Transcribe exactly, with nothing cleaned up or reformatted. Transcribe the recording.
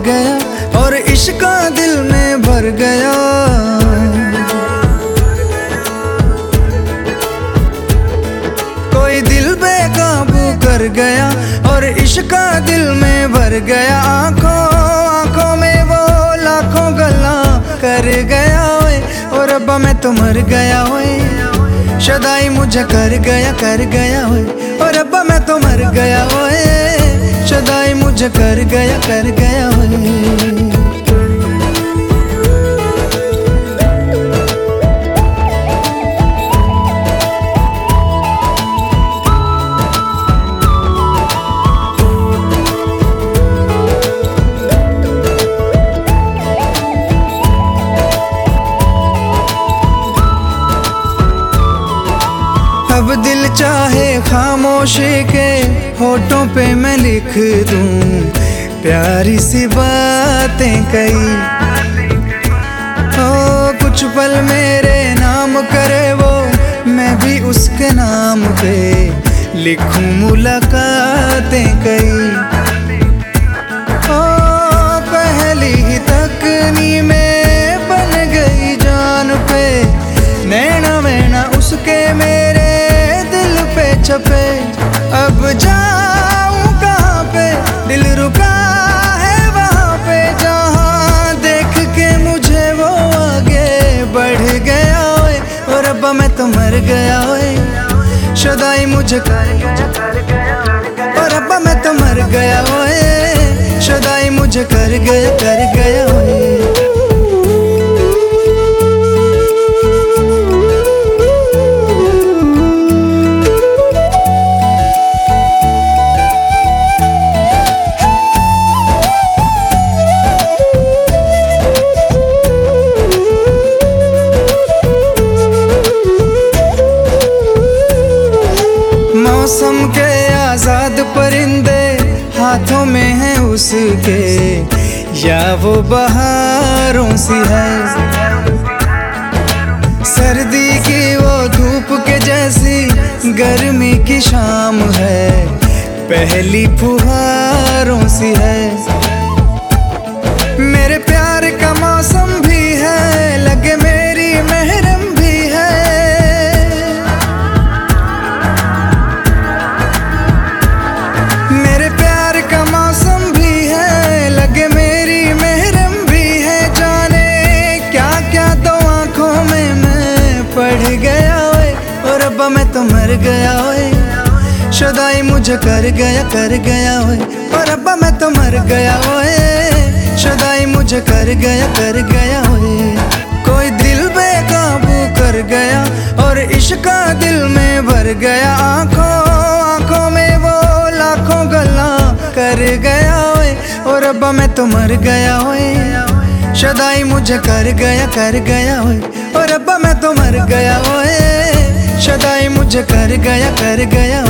गया और इश्क दिल में भर गया। कोई दिल बेकाबू कर गया और इश्क दिल में भर गया। आंखों आंखों में वो लाखों गल्ला कर गया ओए, और रब्बा मैं तो मर गया ओए। शदाई मुझे कर गया कर गया ओए, और रब्बा मैं तो मर गया ओए। शदाई मुझे कर गया कर गया ओए। अब दिल चाहे खामोशी के होठों पे मैं लिख दूं प्यारी सी बातें कई। ओ कुछ पल मेरे नाम करे वो, मैं भी उसके नाम पे लिखूं मुलाकातें कई। ओ पहली ही तकनी में बन गई जान पे, नैना वैना उसके मेरे पे छपे। अब जाऊं कहाँ पे, दिल रुका है वहाँ पे, जहाँ देख के मुझे वो आगे बढ़ गया ओए, और रब्बा मैं तो मर गया ओए। शदाई मुझे कर गया, और रब्बा मैं तो मर गया ओए। शदाई मुझे कर गया कर गया ओए। मौसम के आजाद परिंदे हाथों में हैं उसके, या वो बहारों सी है। सर्दी की वो धूप के जैसी गर्मी की शाम है, पहली फुहारों सी है। मेरे प्यार का मौसम भी है, लगे मेरी महरम भी है। मेरे प्यार का मौसम भी है, लगे मेरी महरम भी है। जाने क्या क्या तो आंखों में मैं पढ़ गया ओए, और रब्बा मैं तो मर गया ओए। शदाई मुझे कर गया कर गया ओए, और रब्बा मैं तो मर गया ओए। शदाई मुझे कर गया कर गया ओए। कोई दिल बेकाबू कर गया और इश्क दिल में भर गया। आंखों आंखों में वो लाखों गल्ला कर गया ओए, और रब्बा मैं तो मर गया ओए। शदाई मुझे कर गया कर गया ओए, और रब्बा मैं तो मर गया ओए। शदाई मुझे कर गया कर गया